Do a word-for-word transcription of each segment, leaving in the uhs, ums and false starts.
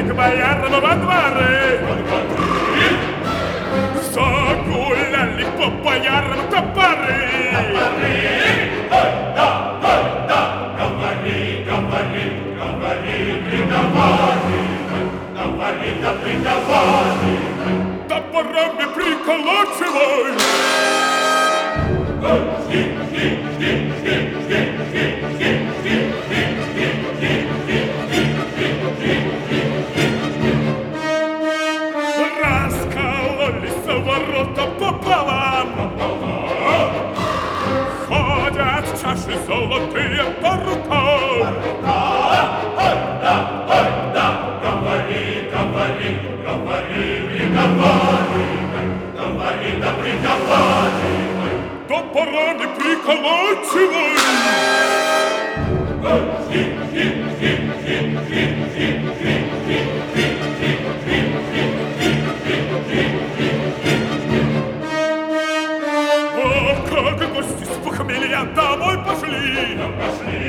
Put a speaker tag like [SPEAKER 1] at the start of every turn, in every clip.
[SPEAKER 1] к боярам во дворы. Загуляли по боярам топоры.
[SPEAKER 2] Топоры! Ой, да, ой, да, говори, говори, говори, приговаривай, говори, да приговаривай.
[SPEAKER 1] Топорами приколачивай.
[SPEAKER 2] Жди, жди, жди, жди, жди, жди, жди, жди, жди, жди, жди, жди, жди, жди.
[SPEAKER 1] Раскололись ворота пополам. Ходят чаши золотые по рукам.
[SPEAKER 2] Ой, да, ой, да, говори, говори, говори, приговаривай, говори, да приговаривай.
[SPEAKER 1] Топорами приколачивай.
[SPEAKER 2] Жди, жди, жди, жди, жди, жди, жди, жди, жди, жди, жди, жди, жди, жди, жди, жди.
[SPEAKER 1] О, как гости с похмелья домой пошли.
[SPEAKER 2] Пошли.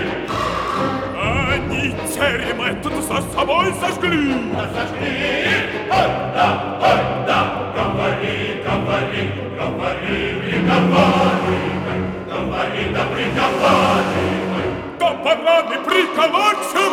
[SPEAKER 1] Они терем этот за собой сожгли.
[SPEAKER 2] Сожгли. Ой, да, ой, да, говори, говори, говори, приговаривай, говори, да приговаривай.
[SPEAKER 1] Топорами приколачивай.